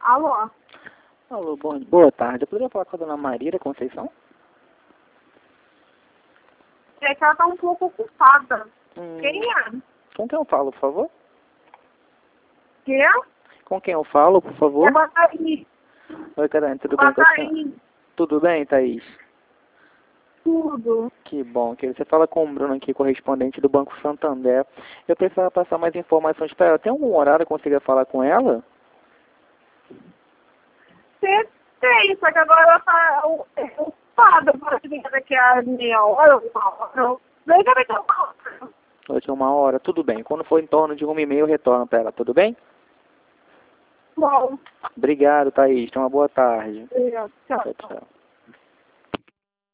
Alô? Alô, boa tarde. Eu poderia falar com a dona Maria da Conceição? É que ela tá um pouco ocupada. Quem é? Com quem eu falo, por favor? Que é? Com quem eu falo, por favor? É Bacaí. Oi, Catarina, tudo bem com a senhora? Bacaí. Tudo bem, Thaís? Tudo. Que bom, querido. Você fala com o Bruno aqui, correspondente do Banco Santander. Eu precisava passar mais informações para ela. Tem algum horário que eu consiga falar com ela? Você tem, só que agora ela tá ocupada. Pode vir daqui a meia hora, uma hora. Vem daqui a uma hora. Hoje é 1 hora. Tudo bem. Quando for em torno de 1h30, eu retorno para ela. Tudo bem? Bom. Obrigado, Thaís. Tenha uma boa tarde. Tchau. Tchau, tchau.